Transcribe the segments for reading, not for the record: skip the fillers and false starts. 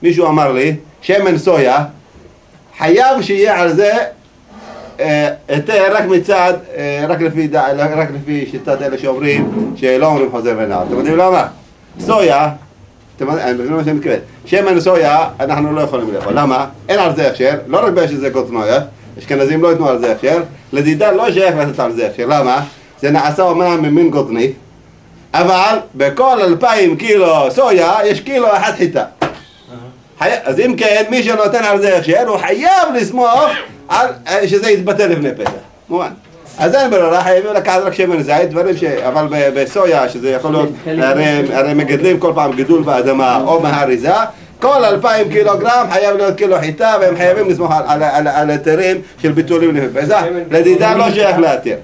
מישהו אמר לי, שמן סויה, חייב שיהיה על זה היתר רק מצד, רק לפי שיטת אלה שאומרים שלא אומרים חוזר ונער. אתם יודעים למה? סויה, אני לא מה שאני מתכוון, שמן סויה אנחנו לא יכולים לאכול. למה? אין על זה הכשר, לא רק בגלל שזה קוטנויה, אשכנזים לא ייתנו על זה הכשר, לדידה לא שייך לתת על זה הכשר. למה? זה נעשה אומנם ממין קוטני, אבל בכל 2,000 קילו סויה יש קילו אחד חיטה. אז אם כן, מי שנותן על זה הכשר, הוא חייב לסמוך על שזה יתבטל לפני פסח. מובן. אז אין ברירה, חייבים לקחת רק שמן זית, דברים אבל בסויה, שזה יכול להיות, הרי מגדלים כל פעם גידול באדמה או מהאריזה, כל 2,000 קילוגרם חייב להיות קילו חיטה, והם חייבים לסמוך על היתרים של ביטולים לפני פסח. לדידה לא שייך להתיר.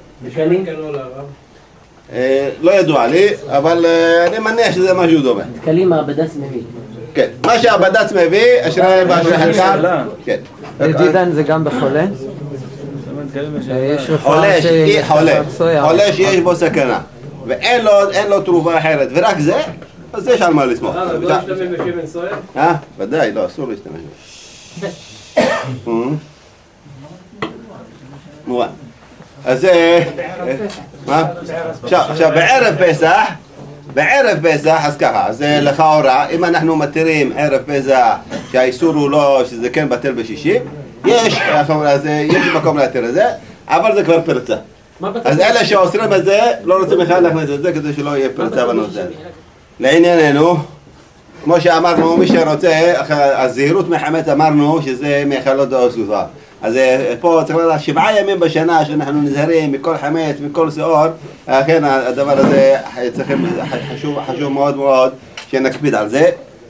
לא ידוע לי, אבל אני מניח שזה משהו דומה. תקלים הבד"ץ מביא. כן, מה שהבד"ץ מביא, אשרי באשרי חלקם. כן. לדידן זה גם בחולה? חולה שיש בו סכנה, ואין לו תרופה אחרת, ורק זה, אז יש על מה לסמוך. לא להשתמש בשמן סויה? ודאי, לא, אסור להשתמש בו. מובן. אז מה? עכשיו, בערב פסח, אז ככה, אז לכאורה, אם אנחנו מתירים ערב פסח שהאיסור הוא לא, שזה כן בטל בשישי, יש מקום להתיר את זה, אבל זה כבר פרצה. אז אלה שאוסרים את זה, לא רוצים בכלל להכניס את זה כדי שלא יהיה פרצה בנושא. לענייננו, כמו שאמרנו, מי שרוצה, הזהירות מחמץ אמרנו שזה מאכלות הסופה. אז פה צריך לדעת 7 ימים בשנה שאנחנו נזהרים מכל חמץ, מכל שאור, לכן הדבר הזה חשוב מאוד מאוד שנקפיד על זה.